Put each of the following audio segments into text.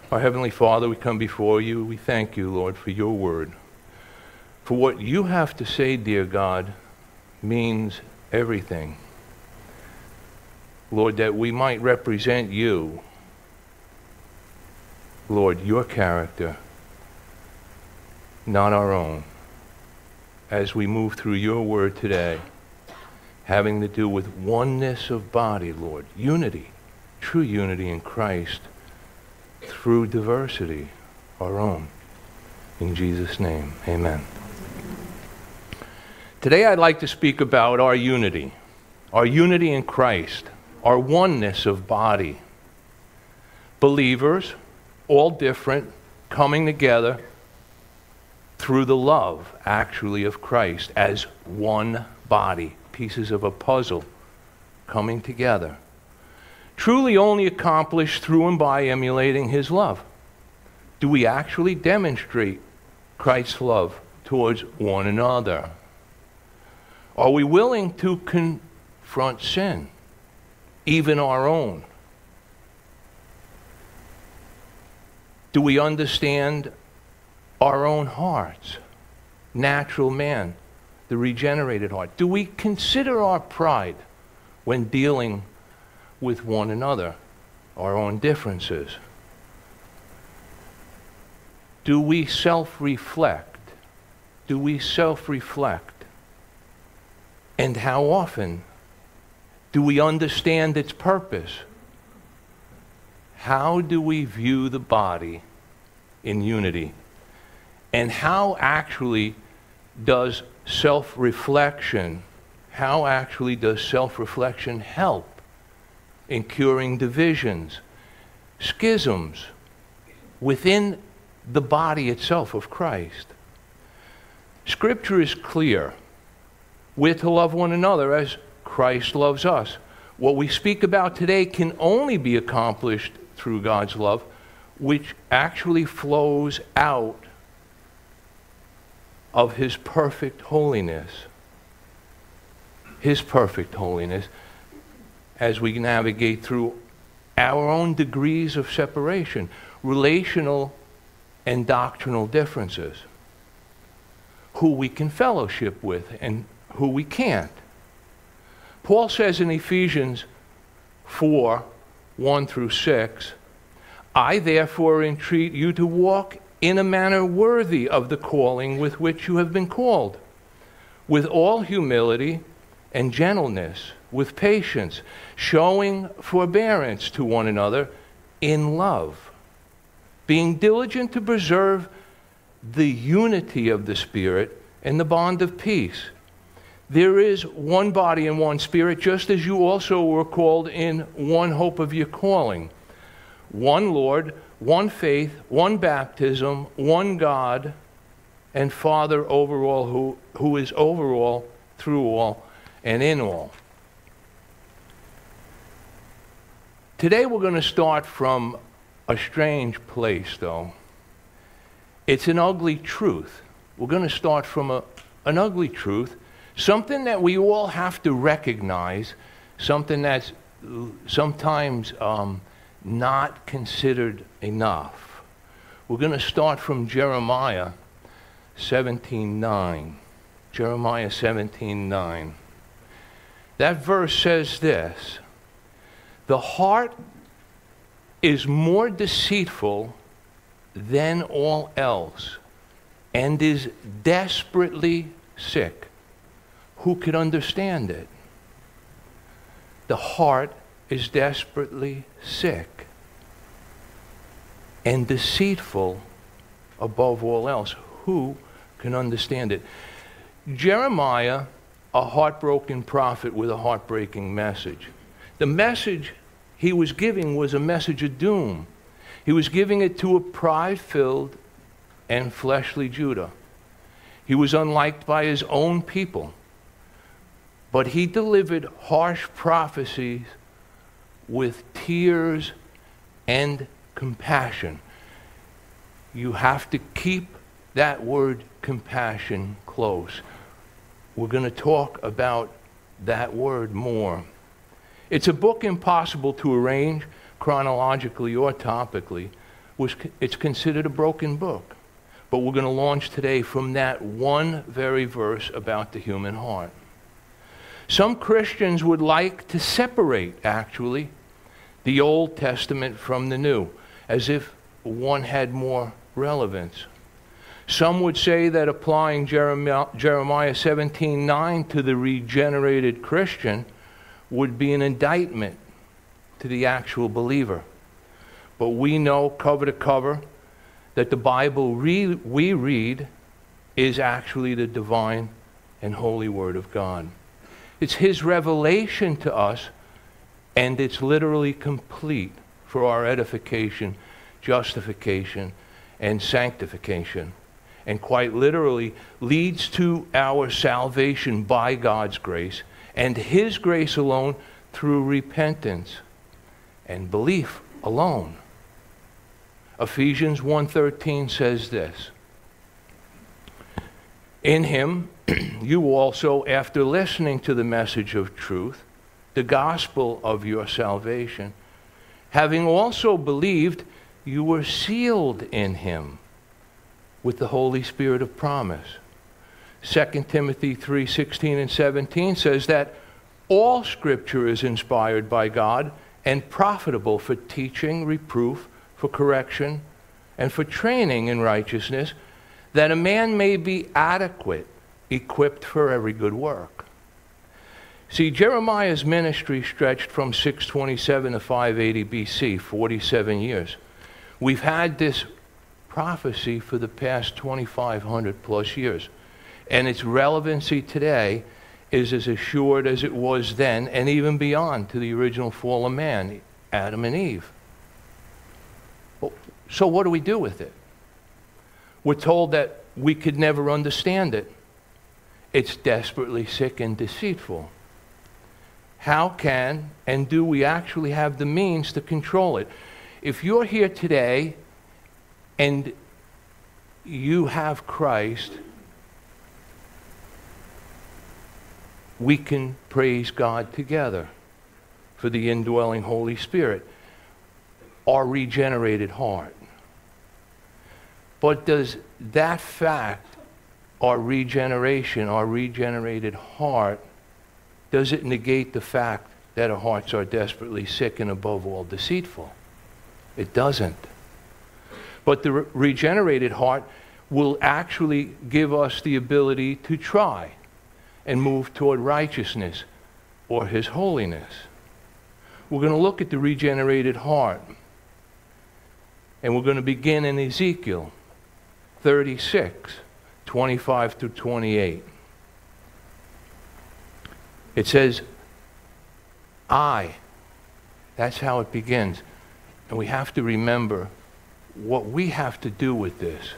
Our Heavenly Father, we come before you. We thank you, Lord, for your word. For what you have to say, dear God, means everything. Lord, that we might represent you, Lord, your character, not our own, as we move through your word today, having to do with oneness of body, Lord, unity, true unity in Christ, through diversity, our own. In Jesus' name, amen. Today I'd like to speak about our unity in Christ, our oneness of body. Believers, all different, coming together through the love, actually, of Christ as one body, pieces of a puzzle coming together. Truly only accomplished through and by emulating his love. Do we actually demonstrate Christ's love towards one another? Are we willing to confront sin, even our own? Do we understand our own hearts, natural man, the regenerated heart? Do we consider our pride when dealing with one another, our own differences? Do we self-reflect? Do we self-reflect? And how often do we understand its purpose? How do we view the body in unity? And how actually does self-reflection help in curing divisions, schisms within the body itself of Christ? Scripture is clear. We're to love one another as Christ loves us. What we speak about today can only be accomplished through God's love, which actually flows out of his perfect holiness. His perfect holiness, as we navigate through our own degrees of separation, relational and doctrinal differences, who we can fellowship with and who we can't. Paul says in Ephesians 4, 1 through 6, I therefore entreat you to walk in a manner worthy of the calling with which you have been called, with all humility and gentleness, with patience, showing forbearance to one another in love, being diligent to preserve the unity of the Spirit and the bond of peace. There is one body and one Spirit, just as you also were called in one hope of your calling. One Lord, one faith, one baptism, one God and Father over all, who is over all, through all, and in all. Today we're going to start from a strange place, though. It's an ugly truth. We're going to start from an ugly truth, something that we all have to recognize, something that's sometimes not considered enough. We're going to start from Jeremiah 17:9. Jeremiah 17:9. That verse says this: the heart is more deceitful than all else and is desperately sick. Who could understand it? The heart is desperately sick and deceitful above all else. Who can understand it? Jeremiah, a heartbroken prophet with a heartbreaking message. The message he was giving was a message of doom. He was giving it to a pride-filled and fleshly Judah. He was unliked by his own people, but he delivered harsh prophecies with tears and compassion. You have to keep that word compassion close. We're going to talk about that word more. It's a book impossible to arrange chronologically or topically, it's considered a broken book. But we're going to launch today from that one very verse about the human heart. Some Christians would like to separate, actually, the Old Testament from the New, as if one had more relevance. Some would say that applying Jeremiah 17:9 to the regenerated Christian would be an indictment to the actual believer. But we know cover to cover that the Bible we read is actually the divine and holy Word of God. It's His revelation to us, and it's literally complete for our edification, justification, and sanctification. And quite literally leads to our salvation by God's grace, and His grace alone through repentance and belief alone. Ephesians 1:13 says this, "In Him you also, after listening to the message of truth, the gospel of your salvation, having also believed, you were sealed in Him with the Holy Spirit of promise." 2 Timothy 3:16 and 17 says that all Scripture is inspired by God and profitable for teaching, reproof, for correction, and for training in righteousness, that a man may be adequate, equipped for every good work. See, Jeremiah's ministry stretched from 627 to 580 BC, 47 years. We've had this prophecy for the past 2,500 plus years, and its relevancy today is as assured as it was then, and even beyond to the original fall of man, Adam and Eve. So what do we do with it? We're told that we could never understand it. It's desperately sick and deceitful. How can and do we actually have the means to control it? If you're here today and you have Christ, we can praise God together for the indwelling Holy Spirit, our regenerated heart. But does that fact, our regeneration, our regenerated heart, does it negate the fact that our hearts are desperately sick and above all deceitful? It doesn't. But the regenerated heart will actually give us the ability to try and move toward righteousness or His holiness. We're going to look at the regenerated heart. And we're going to begin in Ezekiel 36, 25 through 28. It says, I. That's how it begins. And we have to remember what we have to do with this.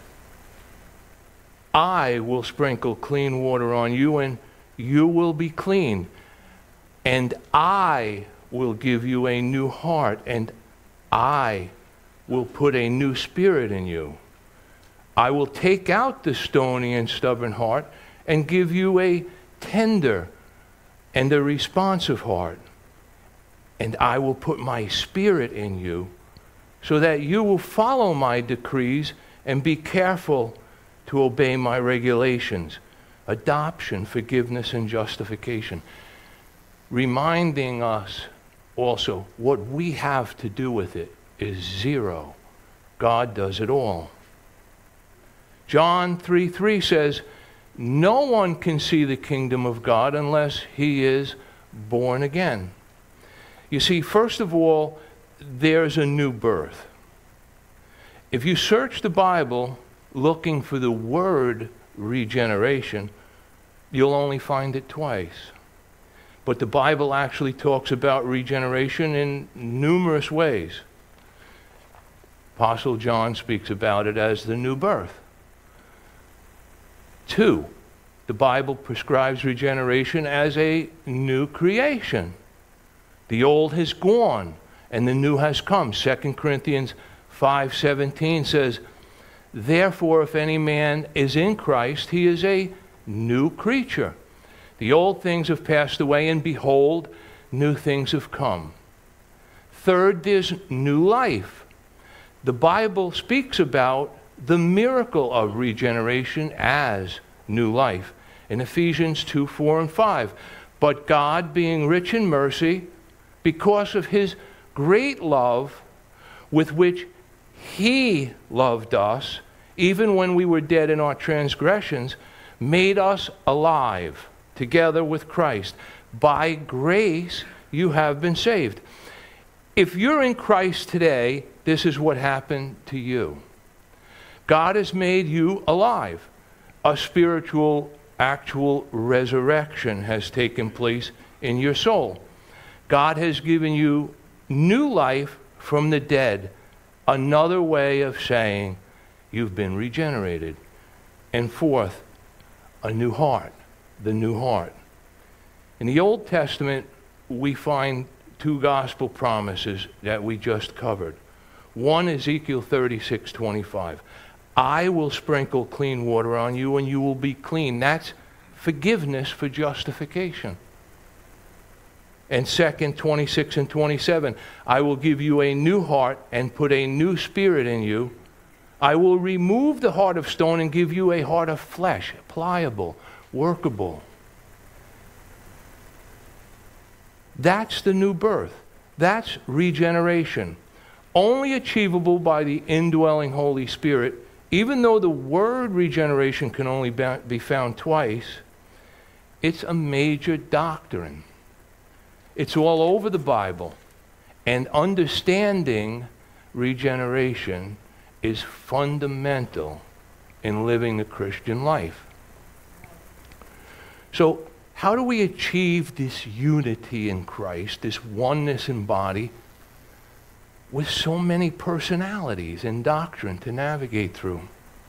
I will sprinkle clean water on you, and you will be clean. And I will give you a new heart, and I will put a new spirit in you. I will take out the stony and stubborn heart and give you a tender and a responsive heart. And I will put my spirit in you so that you will follow my decrees and be careful to obey my regulations. Adoption, forgiveness, and justification. Reminding us also what we have to do with it is zero. God does it all. John 3:3 says, no one can see the kingdom of God unless he is born again. You see, first of all, there's a new birth. If you search the Bible looking for the word regeneration, you'll only find it twice. But the Bible actually talks about regeneration in numerous ways. Apostle John speaks about it as the new birth. 2, the Bible prescribes regeneration as a new creation. The old has gone and the new has come. 2 Corinthians 5:17 says, therefore, if any man is in Christ, he is a new creature. The old things have passed away, and behold, new things have come. 3rd, there's new life. The Bible speaks about the miracle of regeneration as new life in Ephesians 2, 4, and 5. But God, being rich in mercy, because of his great love with which he loved us, even when we were dead in our transgressions, made us alive together with Christ. By grace you have been saved. If you're in Christ today, this is what happened to you. God has made you alive. A spiritual, actual resurrection has taken place in your soul. God has given you new life from the dead. Another way of saying you've been regenerated. And fourth, a new heart, the new heart. In the Old Testament, we find two gospel promises that we just covered. One, Ezekiel 36:25. I will sprinkle clean water on you and you will be clean. That's forgiveness for justification. And second, 26 and 27. I will give you a new heart and put a new spirit in you. I will remove the heart of stone and give you a heart of flesh, pliable, workable. That's the new birth. That's regeneration. Only achievable by the indwelling Holy Spirit. Even though the word regeneration can only be found twice, it's a major doctrine. It's all over the Bible. And understanding regeneration is fundamental in living the Christian life. So, how do we achieve this unity in Christ, this oneness in body, with so many personalities and doctrine to navigate through?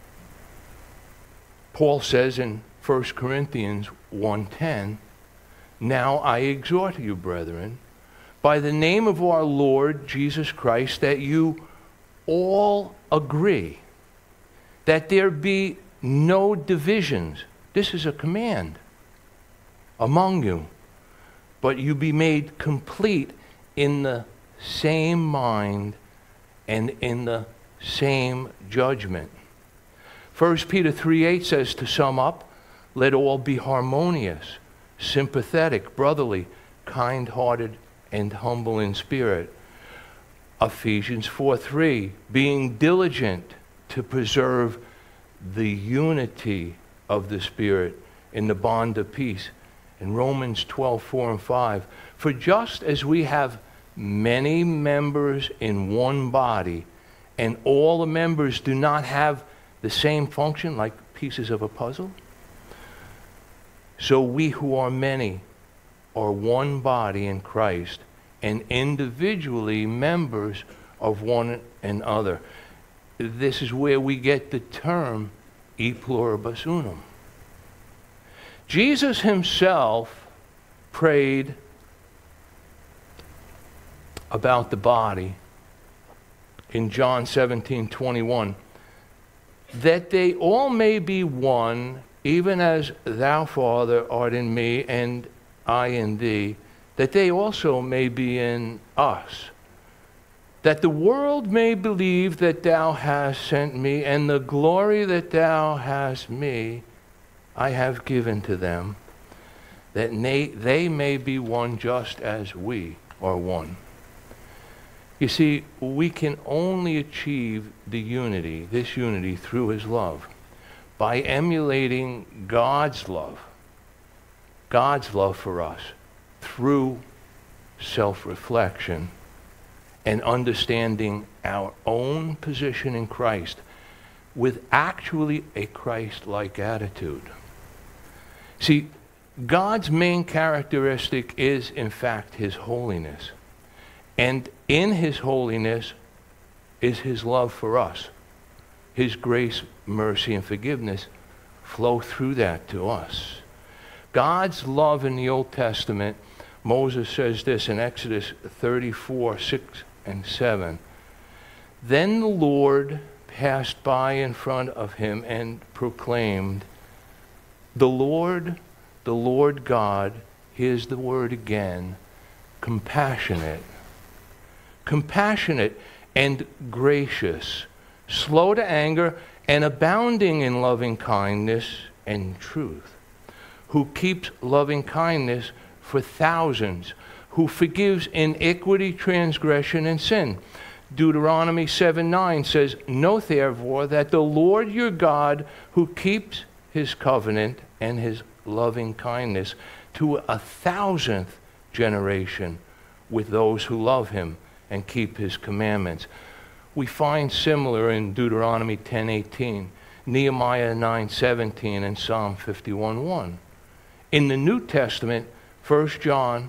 Paul says in 1 Corinthians 1:10, now I exhort you, brethren, by the name of our Lord Jesus Christ, that you all agree, that there be no divisions. This is a command among you, but you be made complete in the same mind and in the same judgment. 1 Peter 3:8 says, to sum up, let all be harmonious, sympathetic, brotherly, kind-hearted, and humble in spirit. Ephesians 4:3, being diligent to preserve the unity of the Spirit in the bond of peace. In Romans 12:4 and 5, for just as we have many members in one body, and all the members do not have the same function, like pieces of a puzzle, so we who are many are one body in Christ, and individually members of one another. This is where we get the term e pluribus unum. Jesus himself prayed about the body in John 17:21, that they all may be one, even as thou, Father, art in me, and I in thee, that they also may be in us, that the world may believe that thou hast sent me, and the glory that thou hast me I have given to them, that they may be one just as we are one. You see, we can only achieve the unity, this unity, through his love, by emulating God's love for us, through self-reflection and understanding our own position in Christ with actually a Christ-like attitude. See, God's main characteristic is, in fact, his holiness. And in his holiness is his love for us. His grace, mercy, and forgiveness flow through that to us. God's love in the Old Testament, Moses says this in Exodus 34:6 and 7. Then the Lord passed by in front of him and proclaimed, the Lord God, here's the word again, compassionate and gracious, slow to anger, and abounding in loving kindness and truth, who keeps loving kindness for thousands, who forgives iniquity, transgression, and sin. Deuteronomy 7:9 says, "Know therefore that the Lord your God, who keeps his covenant and his loving kindness to 1,000th generation with those who love him and keep his commandments." We find similar in Deuteronomy 10:18, Nehemiah 9:17, and Psalm 51:1. In the New Testament, 1 John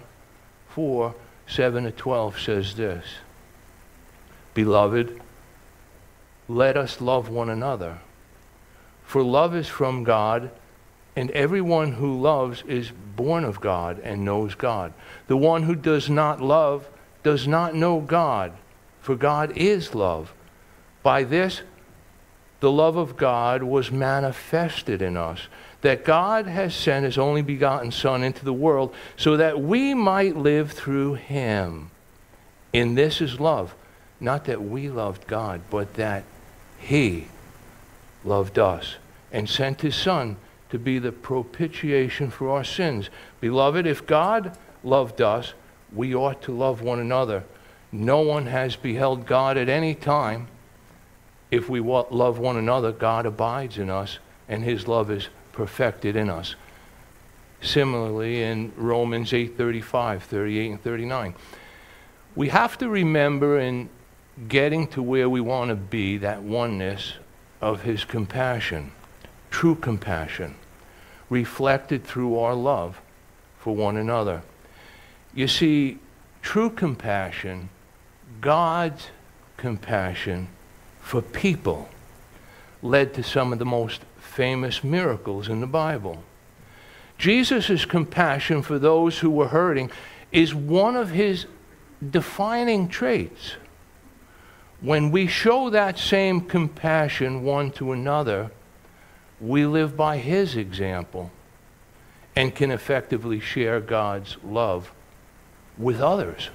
4:7-12 says this, "Beloved, let us love one another, for love is from God, and everyone who loves is born of God and knows God. The one who does not love does not know God, for God is love. By this, the love of God was manifested in us, that God has sent his only begotten Son into the world so that we might live through him. In this is love, not that we loved God, but that he loved us and sent his Son to be the propitiation for our sins. Beloved, if God loved us, we ought to love one another. No one has beheld God at any time. If we love one another, God abides in us, and his love is perfected in us." Similarly, in Romans 8:35, 38, and 39. We have to remember in getting to where we want to be, that oneness of his compassion, true compassion, reflected through our love for one another. You see, true compassion, God's compassion for people, led to some of the most famous miracles in the Bible. Jesus' compassion for those who were hurting is one of his defining traits. When we show that same compassion one to another, we live by his example and can effectively share God's love with others.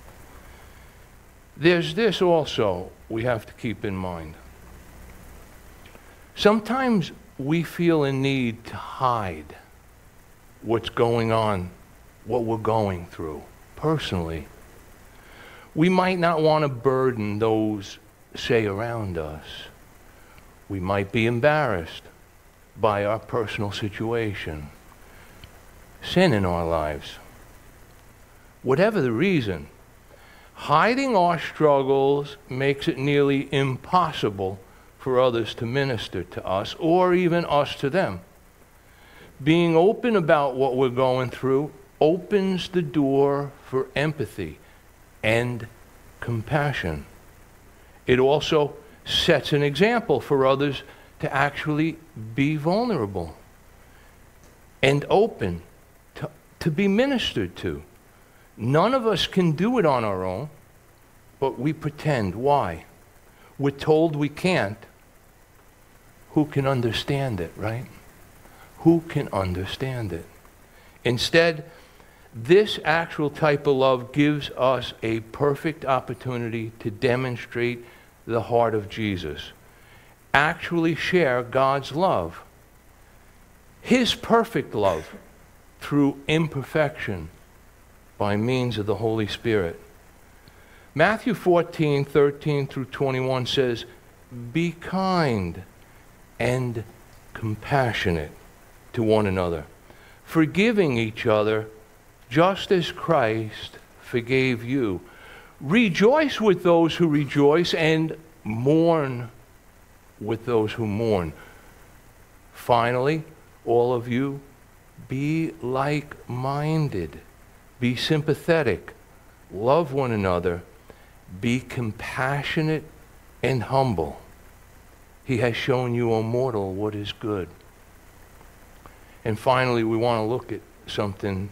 There's this also we have to keep in mind. Sometimes we feel a need to hide what's going on, what we're going through personally. We might not want to burden those, say, around us. We might be embarrassed by our personal situation, sin in our lives. Whatever the reason, hiding our struggles makes it nearly impossible for others to minister to us or even us to them. Being open about what we're going through opens the door for empathy and compassion. It also sets an example for others to actually be vulnerable and open to be ministered to. None of us can do it on our own, but we pretend. Why? We're told we can't. Who can understand it, right? Who can understand it? Instead, this actual type of love gives us a perfect opportunity to demonstrate the heart of Jesus. Actually share God's love, his perfect love, through imperfection by means of the Holy Spirit. Matthew 14:13-21 says, "Be kind and compassionate to one another, forgiving each other, just as Christ forgave you. Rejoice with those who rejoice and mourn with those who mourn. Finally, all of you, be like-minded, be sympathetic, love one another, be compassionate and humble. He has shown you, O mortal, what is good." And finally, we want to look at something.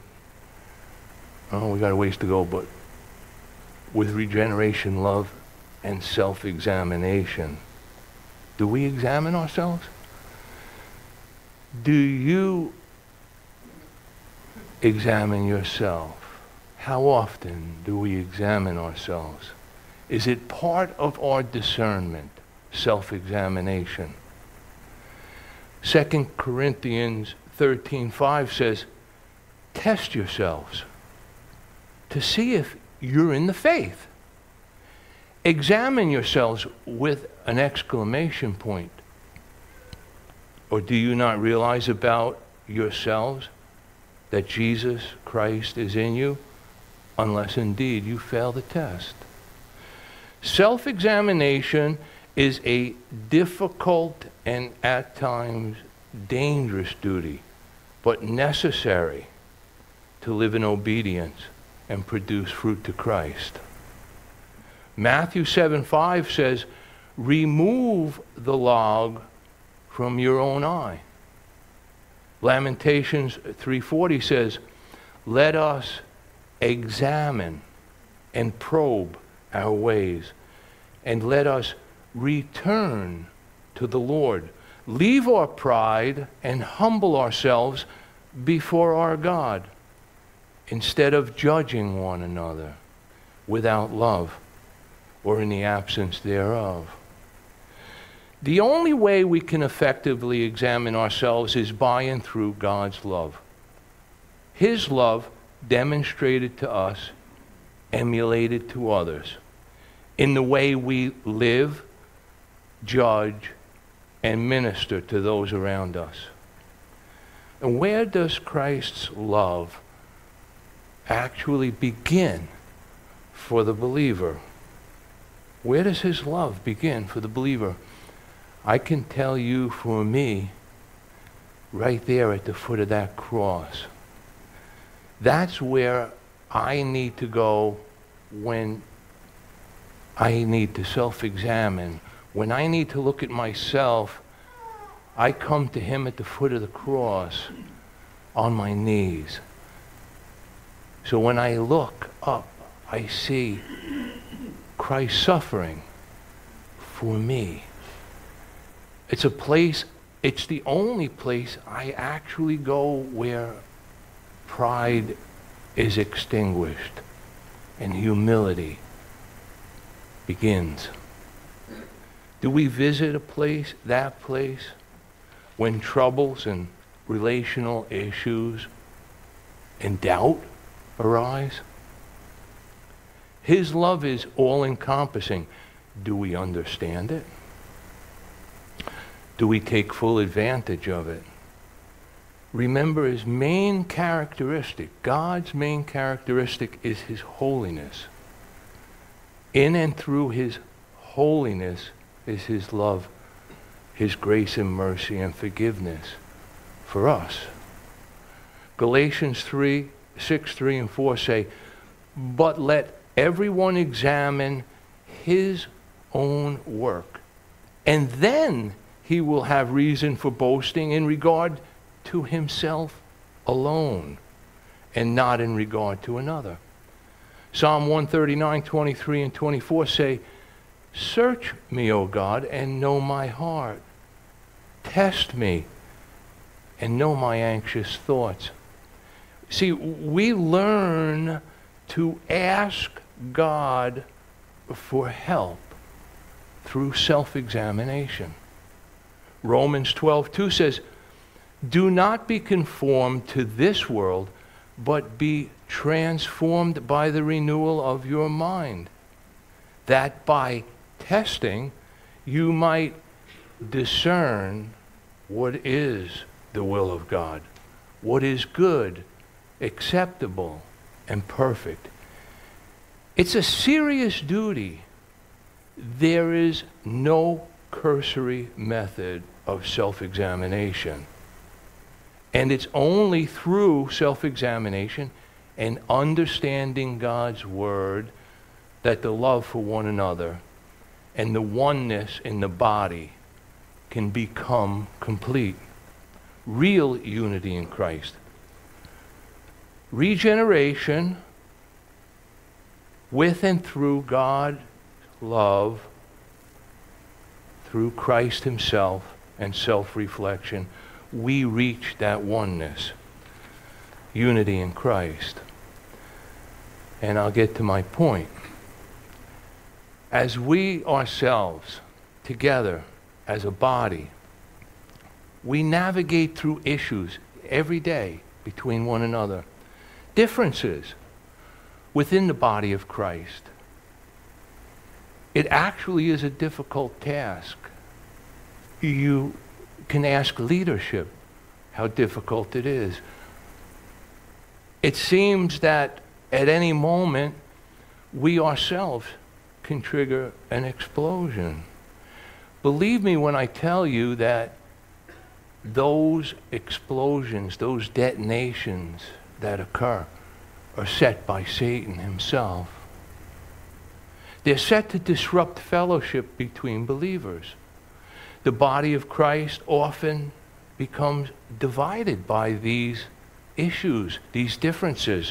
Oh, we got a ways to go, but with regeneration, love, and self-examination. Do we examine ourselves? Do you examine yourself? How often do we examine ourselves Is it part of our discernment, self-examination? 2 Corinthians 13:5 says, test yourselves to see if you're in the faith. Examine yourselves with an exclamation point. Or do you not realize about yourselves that Jesus Christ is in you, unless indeed you fail the test? Self-examination is a difficult and at times dangerous duty, but necessary to live in obedience and produce fruit to Christ. Matthew 7:5 says, remove the log from your own eye. Lamentations 3:40 says, let us examine and probe our ways, and let us return to the Lord. Leave our pride and humble ourselves before our God, instead of judging one another without love or in the absence thereof. The only way we can effectively examine ourselves is by and through God's love. His love demonstrated to us, emulated to others, in the way we live, judge, and minister to those around us. And where does Christ's love actually begin for the believer? Where does his love begin for the believer? I can tell you, for me, right there at the foot of that cross. That's where I need to go when I need to self-examine. When I need to look at myself, I come to him at the foot of the cross on my knees. So when I look up, I see Christ suffering for me. It's a place, it's the only place I actually go where pride is extinguished and humility begins. Do we visit a place, that place, when troubles and relational issues and doubt arise? His love is all-encompassing. Do we understand it? Do we take full advantage of it? Remember, his main characteristic, God's main characteristic, is his holiness. In and through his holiness is his love, his grace and mercy and forgiveness for us. Galatians 6, 3 and 4 say, but let everyone examine his own work, and then he will have reason for boasting in regard to himself alone, and not in regard to another. Psalm 139, 23 and 24 say, search me, O God, and know my heart. Test me and know my anxious thoughts. See, we learn to ask God for help through self-examination. Romans 12:2 says, do not be conformed to this world, but be transformed by the renewal of your mind, that by testing you might discern what is the will of God, what is good, acceptable, and perfect. It's a serious duty. There is no cursory method of self-examination. And it's only through self-examination and understanding God's word that the love for one another and the oneness in the body can become complete. Real unity in Christ. Regeneration with and through God's love, through Christ himself and self-reflection, we reach that oneness, unity in Christ. And I'll get to my point. as we ourselves, together as a body, we navigate through issues every day between one another, differences within the body of Christ. It actually is a difficult task. You can ask leadership how difficult it is. It seems that at any moment, we ourselves can trigger an explosion. Believe me when I tell you that those explosions, those detonations that occur, are set by Satan himself. They're set to disrupt fellowship between believers. The body of Christ often becomes divided by these issues, these differences.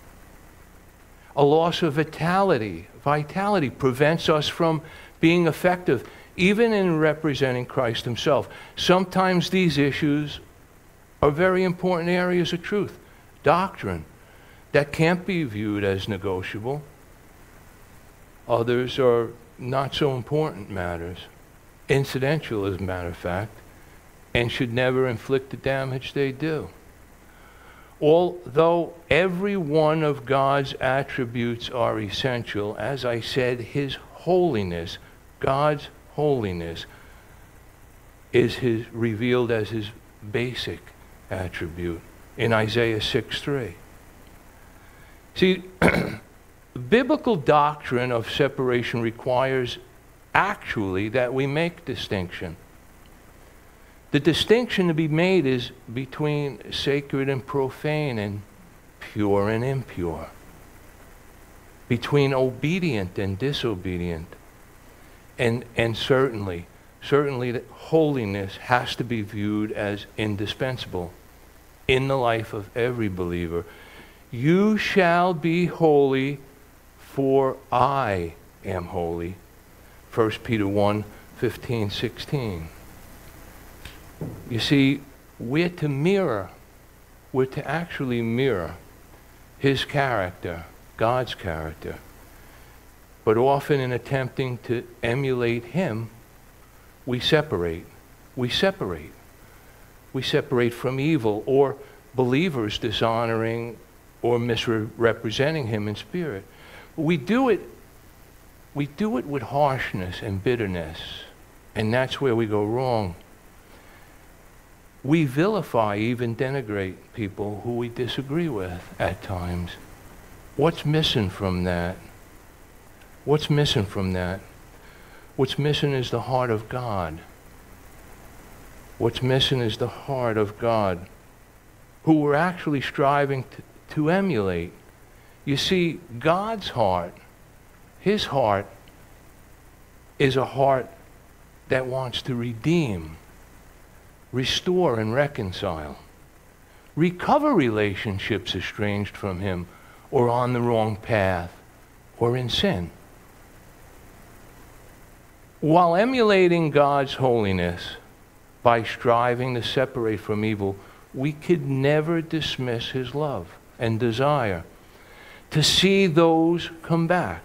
A loss of vitality prevents us from being effective, even in representing Christ himself. Sometimes these issues are very important areas of truth, doctrine, that can't be viewed as negotiable. Others are not so important matters, incidental as a matter of fact, and should never inflict the damage they do. Although every one of God's attributes are essential, as I said, his holiness, God's holiness, is revealed as his basic attribute in Isaiah 6:3. See, biblical doctrine of separation requires actually that we make distinction. The distinction to be made is between sacred and profane, and pure and impure, between obedient and disobedient. And certainly that holiness has to be viewed as indispensable in the life of every believer. You shall be holy, for I am holy. 1 Peter 1:15, 16. You see, we're to actually mirror his character, God's character. But often in attempting to emulate him, we separate. We separate from evil, or believers dishonoring or misrepresenting him in spirit. We do it with harshness and bitterness, and that's where we go wrong. We vilify, even denigrate people who we disagree with at times. What's missing from that? What's missing from that? What's missing is the heart of God. What's missing is the heart of God, who we're actually striving to emulate. You see, God's heart, his heart, is a heart that wants to redeem, restore and reconcile, recover relationships estranged from him or on the wrong path or in sin. While emulating God's holiness by striving to separate from evil, we could never dismiss his love and desire to see those come back,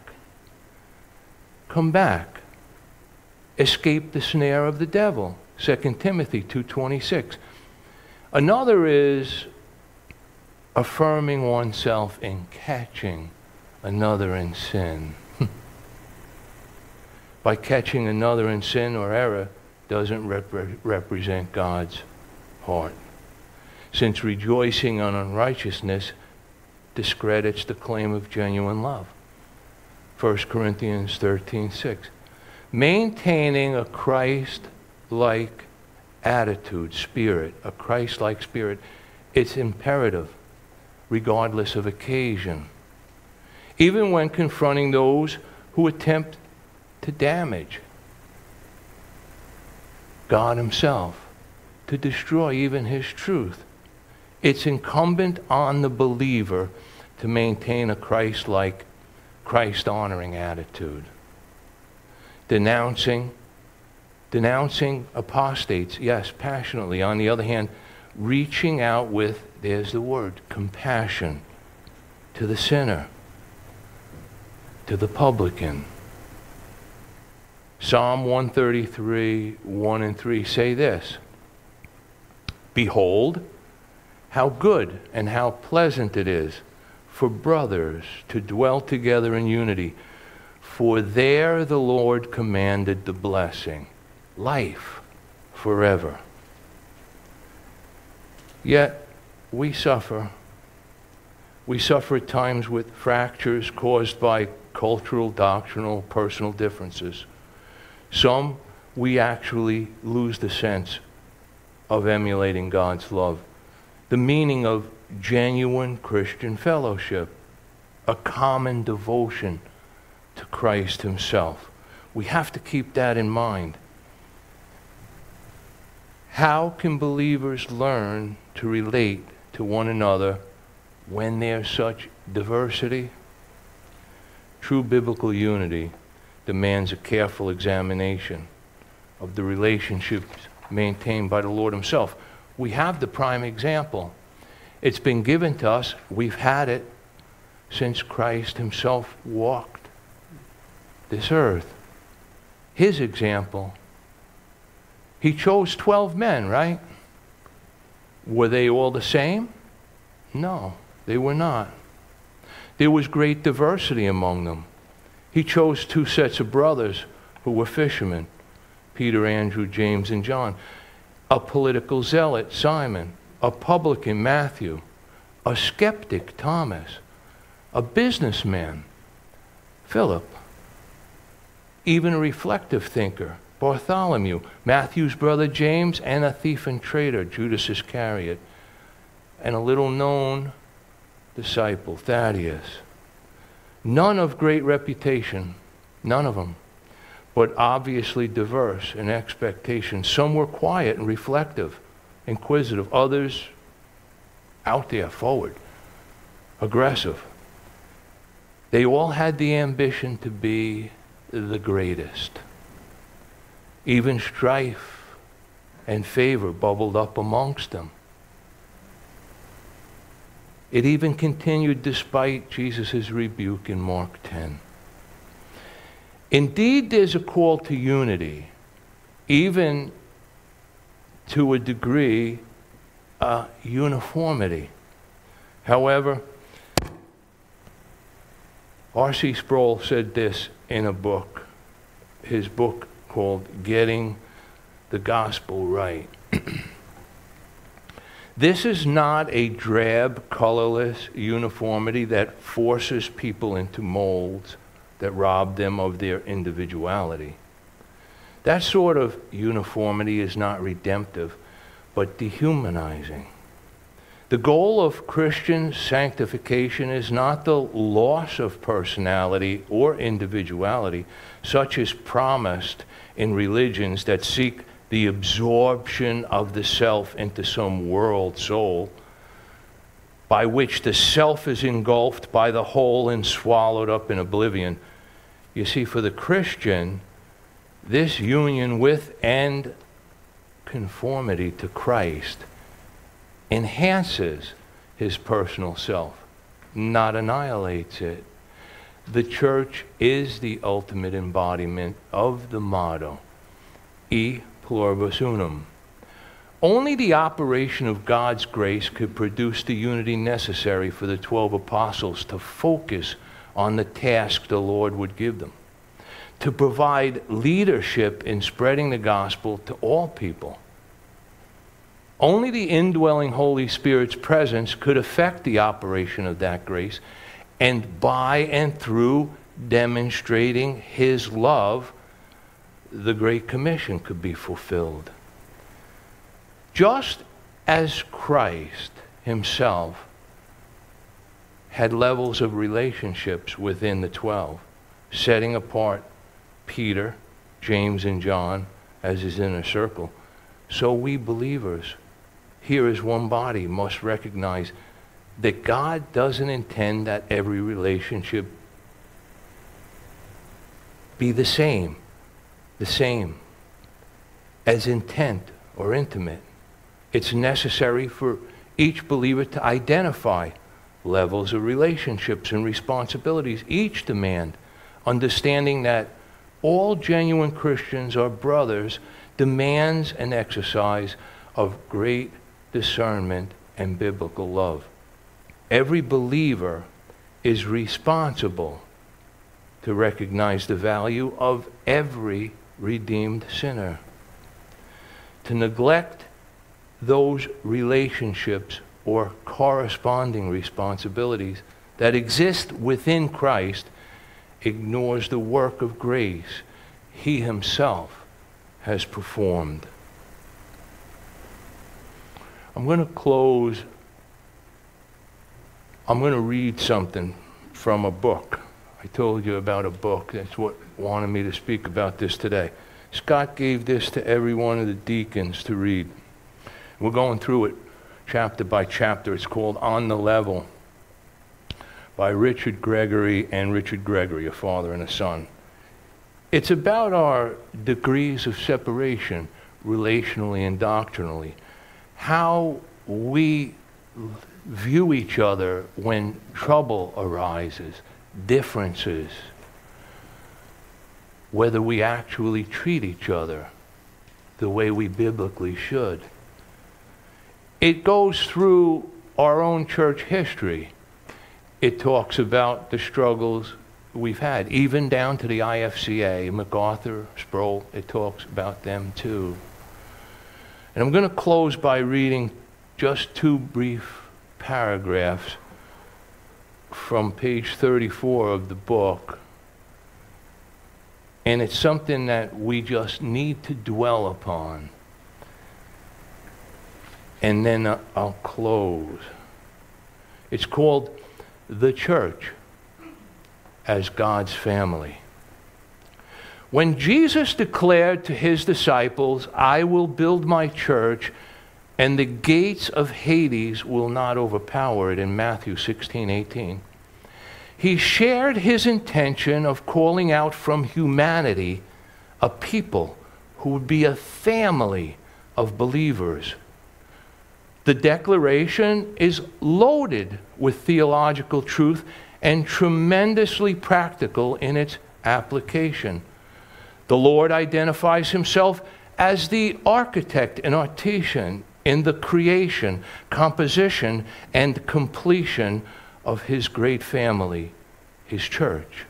escape the snare of the devil. 2 Timothy 2:26. Another is affirming oneself in catching another in sin. By catching another in sin or error doesn't represent God's heart, since rejoicing on unrighteousness discredits the claim of genuine love. 1 Corinthians 13:6. Maintaining a Christ-like attitude, spirit, a Christ-like spirit, it's imperative, regardless of occasion. Even when confronting those who attempt to damage God himself, to destroy even his truth, it's incumbent on the believer to maintain a Christ-like, Christ-honoring attitude. Denouncing apostates, yes, passionately. On the other hand, reaching out with, there's the word, compassion to the sinner, to the publican, Psalm 133, 1 and 3 say this: Behold, how good and how pleasant it is for brothers to dwell together in unity. For there the Lord commanded the blessing, life forever. Yet we suffer. We suffer at times with fractures caused by cultural, doctrinal, personal differences. Some, we actually lose the sense of emulating God's love, the meaning of genuine Christian fellowship, a common devotion to Christ himself. We have to keep that in mind. How can believers learn to relate to one another when there's such diversity? True biblical unity demands a careful examination of the relationships maintained by the Lord himself. We have the prime example. It's been given to us. We've had it since Christ himself walked this earth. His example. He chose 12 men, right? Were they all the same? No, they were not. There was great diversity among them. He chose 2 sets of brothers who were fishermen, Peter, Andrew, James, and John. A political zealot, Simon. A publican, Matthew. A skeptic, Thomas. A businessman, Philip. Even a reflective thinker, Bartholomew. Matthew's brother James, and a thief and traitor, Judas Iscariot. And a little-known disciple, Thaddeus. None of great reputation, none of them, but obviously diverse in expectation. Some were quiet and reflective, inquisitive. Others out there, forward, aggressive. They all had the ambition to be the greatest. Even strife and favor bubbled up amongst them. It even continued despite Jesus' rebuke in Mark 10. Indeed, there's a call to unity, even to a degree, uniformity. However, R.C. Sproul said this in a book, his book called Getting the Gospel Right. This is not a drab, colorless uniformity that forces people into molds that rob them of their individuality. That sort of uniformity is not redemptive, but dehumanizing. The goal of Christian sanctification is not the loss of personality or individuality, such as promised in religions that seek the absorption of the self into some world soul, by which the self is engulfed by the whole and swallowed up in oblivion. You see, for the Christian, this union with and conformity to Christ enhances his personal self, not annihilates it. The church is the ultimate embodiment of the motto, E pluribus unum. Only the operation of God's grace could produce the unity necessary for the 12 apostles to focus on the task the Lord would give them, to provide leadership in spreading the gospel to all people. Only the indwelling Holy Spirit's presence could affect the operation of that grace, and by and through demonstrating his love, the Great Commission could be fulfilled. Just as Christ himself had levels of relationships within the 12, setting apart Peter, James, and John as his inner circle, so we believers here as one body must recognize that God doesn't intend that every relationship be the same as intent or intimate. It's necessary for each believer to identify levels of relationships and responsibilities each demand, understanding that all genuine Christians are brothers demands an exercise of great discernment and biblical love. Every believer is responsible to recognize the value of every redeemed sinner. To neglect those relationships or corresponding responsibilities that exist within Christ ignores the work of grace he himself has performed. I'm going to close. I'm going to read something from a book. I told you about a book. That's what wanted me to speak about this today. Scott gave this to every one of the deacons to read. We're going through it chapter by chapter. It's called On the Level by Richard Gregory and Richard Gregory, a father and a son. It's about our degrees of separation, relationally and doctrinally, how we view each other when trouble arises, differences, whether we actually treat each other the way we biblically should. It goes through our own church history. It talks about the struggles we've had, even down to the IFCA, MacArthur, Sproul. It talks about them too. And I'm going to close by reading just two brief paragraphs from page 34 of the book. And it's something that we just need to dwell upon. And then I'll close. It's called The Church as God's Family. When Jesus declared to his disciples, "I will build my church, and the gates of Hades will not overpower it," in Matthew 16:18, he shared his intention of calling out from humanity a people who would be a family of believers. The declaration is loaded with theological truth and tremendously practical in its application. The Lord identifies himself as the architect and artisan in the creation, composition, and completion of his great family, his church.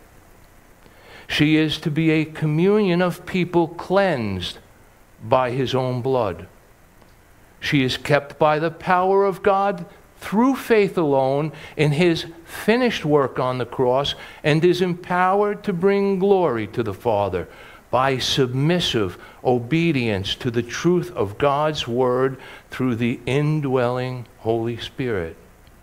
She is to be a communion of people cleansed by his own blood. She is kept by the power of God through faith alone in his finished work on the cross, and is empowered to bring glory to the Father by submissive obedience to the truth of God's word through the indwelling Holy Spirit.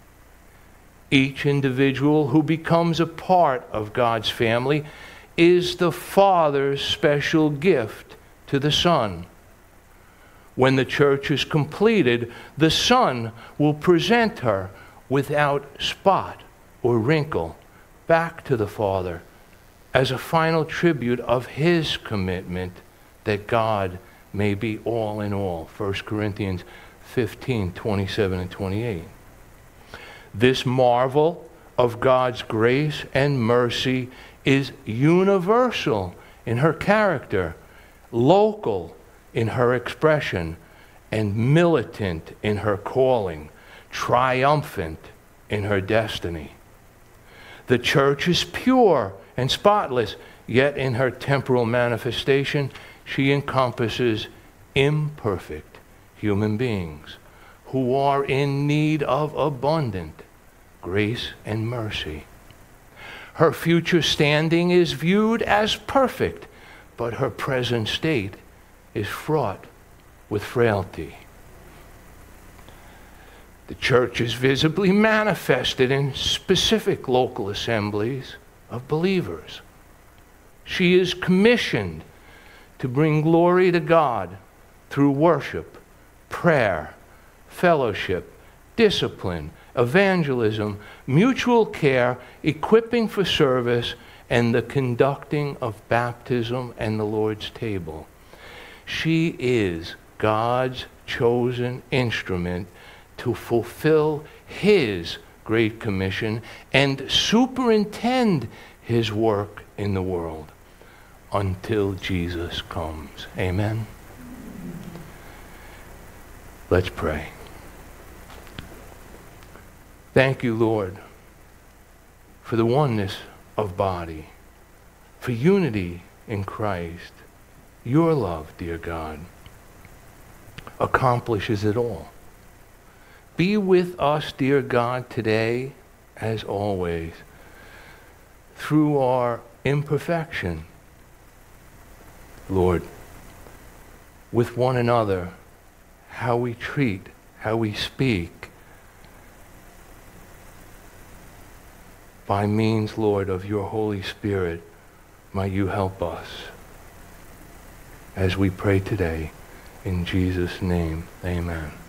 Each individual who becomes a part of God's family is the Father's special gift to the Son. When the church is completed, the Son will present her without spot or wrinkle back to the Father as a final tribute of his commitment that God may be all in all. 1 Corinthians 15:27 and 28. This marvel of God's grace and mercy is universal in her character, local in her expression, and militant in her calling, triumphant in her destiny. The church is pure and spotless, yet in her temporal manifestation, she encompasses imperfect human beings who are in need of abundant grace and mercy. Her future standing is viewed as perfect, but her present state is fraught with frailty. The church is visibly manifested in specific local assemblies of believers. She is commissioned to bring glory to God through worship, prayer, fellowship, discipline, evangelism, mutual care, equipping for service, and the conducting of baptism and the Lord's table. She is God's chosen instrument to fulfill his great commission and superintend his work in the world. until Jesus comes. Amen. Let's pray. Thank you, Lord, for the oneness of body, for unity in Christ. Your love, dear God, accomplishes it all. Be with us, dear God, today, as always, through our imperfection, Lord, with one another, how we treat, how we speak, by means, Lord, of your Holy Spirit, might you help us as we pray today. In Jesus' name, amen.